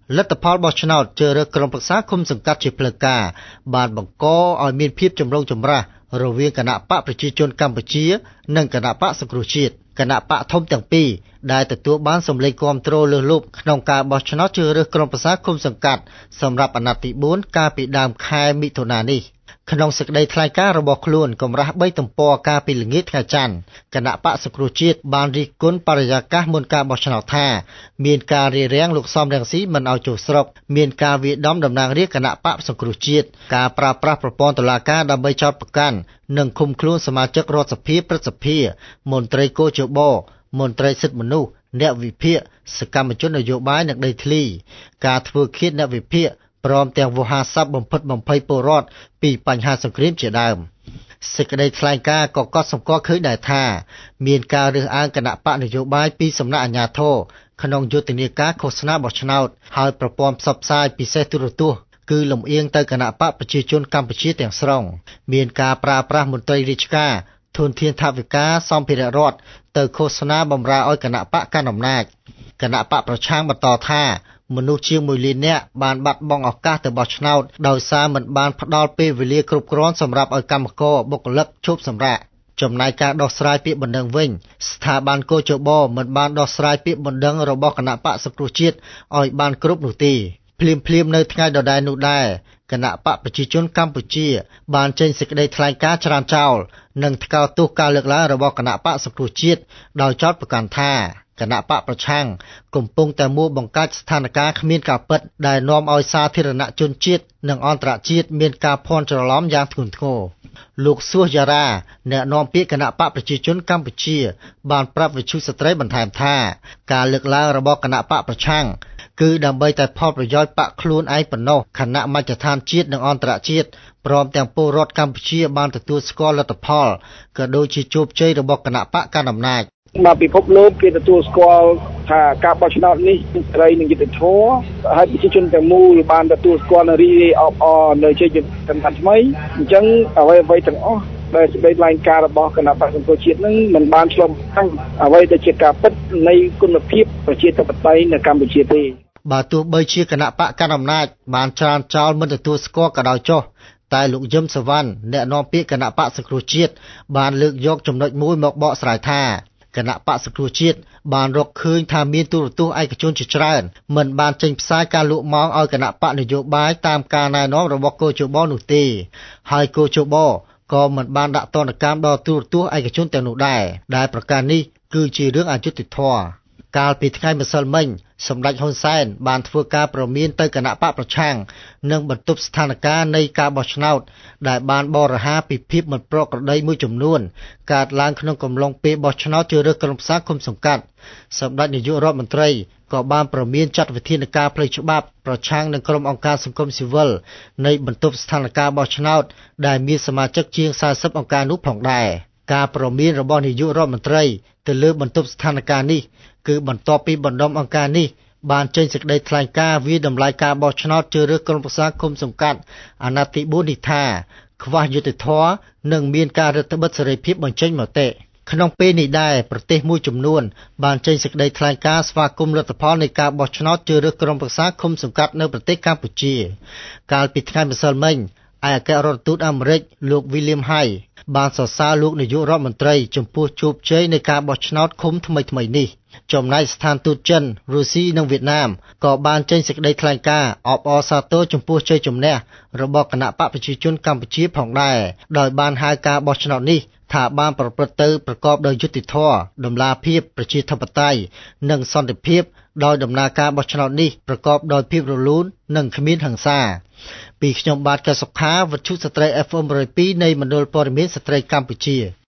លទ្ធផលបោះឆ្នោតជ្រើសរើសក្រុមប្រឹក្សាគុំសង្កាត់ជាផ្លូវការបានបង្កឲ្យមានភាពចម្រូងចម្រាសរវាងគណៈបកប្រជាជនកម្ពុជានិងគណៈបកសង្គ្រោះជាតិគណៈបកធំទាំងពីរដែលទទួលបានសម្លេងគាំទ្រលើសលប់ក្នុងការបោះឆ្នោតជ្រើសរើសក្រុមប្រឹក្សាគុំសង្កាត់សម្រាប់អាណត្តិទី4កាលពីដើមខែមិថុនានេះក្នុងសេចក្តីថ្លែងការណ៍របស់ខ្លួនកម្រាស់3ទំព័រកាលពីល្ងាចថ្ងៃច័ន្ទគណៈបកសង្គ្រោះជាតិបានរិះគន់បរិយាកាសមុនការបោះឆ្នោតថាមានការរារាំងលោកសំរងស៊ីមិនឲ្យចូលស្រុកមានការវាយដំតំណាងរាស្ត្រគណៈបកសង្គ្រោះជាតិការប្រើប្រាស់ប្រព័ន្ធតុលាការដើម្បីចោទប្រកាន់និងឃុំខ្លួនសមាជិករដ្ឋសភាព្រឹទ្ធសភាមន្ត្រីគជបមន្ត្រីសិទ្ធិមនុស្សអ្នកវិភាគសកម្មជននយោបាយនិងដីធ្លីការធ្វើឃាតអ្នកវិភាគព្រមទាំងវោហារស័ព្ទបំផិតបំភ័យពលរដ្ឋពីបញ្ហាសង្គ្រាមជាដើមសេចក្តីថ្លែងការណ៍ក៏កត់សម្គាល់ឃើញដែរថាមានការរើសអើងគណៈបកនយោបាយពីសំណាក់អាជ្ញាធរក្នុងយុទ្ធនាការឃោសនាបោះឆ្នោតហើយប្រព័ន្ធផ្សព្វផ្សាយពិសេសទូរទស្សន៍គឺលំអៀងទៅគណៈបកប្រជាជនកម្ពុជាទាំងស្រុងមានការប្រើប្រាស់មន្ត្រីរាជការធនធានថវិកាសម្ភារៈរដ្ឋទៅឃោសនាបម្រើឲ្យគណៈបកកណ្ដាលអំណាចគណៈបកប្រឆាំងបន្តថាមនុស្សជាង1លាននាក់បានបាត់បង់ឱកាសទៅបោះឆ្នោតដោយសារមិនបានផ្ដល់ពេលវេលាគ្រប់គ្រាន់សម្រាប់ឲ្យកម្មករបុគ្គលិកឈប់សម្រាកចំណែកការដោះស្រាយពាក្យបណ្ដឹងវិញស្ថាប័នគជបមិនបានដោះស្រាយពាក្យបណ្ដឹងរបស់គណៈបកសង្គ្រោះជាតិឲ្យបានគ្រប់នោះទេភ្លាមនៅថ្ងៃដដែលនោះដែរគណៈបកប្រជាជនកម្ពុជាបានចេញសេចក្តីថ្លែងការណ៍ច្រានចោលនិងថ្កោលទោសការលើកឡើងរបស់គណៈបកសង្គ្រោះជាតិដោយចោទប្រកាន់ថាគណៈបកប្រឆាំងកំពុងតែមួបង្កាច់ស្ថានភាពគ្មានការពិតដែលនាំឲ្យសាធារណជនជាតិនិងអន្តរជាតិមានការភ័ន្តច្រឡំយ៉ាងធ្ងន់ធ្ងរលោកសួសយ៉ារ៉ាអ្នកនាំពាក្យគណៈបកប្រជាជនកម្ពុជាបានប្រាប់វិទ្យុស្ត្រីបន្ថែមថាការលើកឡើងរបស់គណៈបកប្រឆាំងគឺដើម្បីតែផលប្រយោជន៍បកខ្លួនឯងប៉ុណ្ណោះគណៈមជ្ឈដ្ឋានជាតិនិងអន្តរជាតិព្រមទាំងពលរដ្ឋកម្ពុជាបានទទួលស្គាល់លទ្ធផលក៏ដូចជាជោគជ័យរបស់គណៈបកកណ្ដាលអំណាចមកពិភពលោកគេទទួលស្គាល់ថាការបោះឆ្នោតនេះសេរីនិងយុត្តិធម៌ហើយប្រជាជនទាំងមូលបានទទួលស្គាល់និងរីករាយអបអរនៅជ័យជំនះថ្មីអញ្ចឹងអ្វីទាំងអស់ដែលសេចក្តីថ្លែងការណ៍របស់គណៈបក្សសង្គ្រោះជាតិនឹងមិនបានឆ្លុះបញ្ចាំងអ្វីដែលជាការពិតនៃគុណភាពប្រជាធិបតេយ្យនៅកម្ពុជាទេបើទោះបីជាគណៈបកកណ្ដាលអំណាចបានច្រានចោលមិនទទួលស្គាល់ក៏ដោយចុះតែលោកយឹមសវណ្ណអ្នកនាំពាក្យគណៈបកសង្គ្រោះជាតិបានលើកយកចំណុចមួយមកបកស្រាយថាគណៈបកសង្គ្រោះជាតិបានរកឃើញថាមានទូរទស្សន៍ឯកជនជាច្រើនមិនបានចេញផ្សាយការលក់ម៉ោងឲ្យគណៈបកនយោបាយតាមការណែនាំរបស់គជបនោះទេហើយគជបក៏មិនបានដាក់ទណ្ឌកម្មដល់ទូរទស្សន៍ឯកជនទាំងនោះដែរដែលប្រការនេះគឺជារឿងអយុត្តិធម៌កាលពីថ្ងៃម្សិលមិញសម្ដេចហ៊ុនសែនបានធ្វើការប្រមានទៅគណៈបកប្រឆាំងនិងបន្ទប់ស្ថានភាពនៃការបោះឆ្នោតដែលបានបរិហាពីភាពមិនប្រក្រតីមួយចំនួនកើតឡើងក្នុងកំឡុងពេលបោះឆ្នោតជ្រើសរើសក្រុមប្រឹក្សាគុំសង្កាត់សម្ដេចនាយករដ្ឋមន្ត្រីក៏បានប្រមានចាត់វិធានការផ្លូវច្បាប់ប្រឆាំងនឹងក្រុមអង្គការសង្គមស៊ីវិលនៃបន្ទប់ស្ថានភាពបោះឆ្នោតដែលមានសមាជិកជាង40អង្គការនោះផងដែរការប្រមានរបស់នាយករដ្ឋមន្ត្រីទៅលើបន្ទប់ស្ថានភាពនេះគឺបន្ទាប់ពីបណ្ដុំអង្គការនេះបានចេញសេចក្តីថ្លែងការណ៍វាតម្លៃការបោះឆ្នោតជ្រើសរើសក្រុមប្រឹក្សាគុំសង្កាត់អាណត្តិទី4នេះថាខ្វះយុត្តិធម៌និងមានការរឹតបន្តឹងសេរីភាពបញ្ចេញមតិក្នុងពេលនេះដែរប្រទេសមួយចំនួនបានចេញសេចក្តីថ្លែងការណ៍ស្វាគមន៍លទ្ធផលនៃការបោះឆ្នោតជ្រើសរើសក្រុមប្រឹក្សាគុំសង្កាត់នៅប្រទេសកម្ពុជាកាលពីថ្ងៃម្សិលមិញឯកអគ្គរដ្ឋទូតអាមេរិកលោក William Hay បានសរសើរលោកនាយករដ្ឋមន្ត្រីចំពោះជោគជ័យនៃការបោះឆ្នោតឃុំថ្មីនេះចំណែកស្ថានទូតចិនរុស្ស៊ីនិងវៀតណាមក៏បានចេញសេចក្តីថ្លែងការណ៍អបអរសាទរចំពោះជ័យជំនះរបស់គណៈបកប្រជាជនកម្ពុជាផងដែរដោយបានហៅការបោះឆ្នោតនេះថាបានប្រព្រឹត្តទៅប្រកបដោយយុត្តិធម៌តម្លាភាពប្រជាធិបតេយ្យនិងសន្តិភាពដោយដំណើរការបោះឆ្នោតនេះប្រកបដោយភាពរលូននិងគ្មានហិង្សាពីខ្ញុំបាទកសុខាវិទ្យុស្ត្រី FM 102នៃមណ្ឌលព័ត៌មានស្ត្រីកម្ពុជា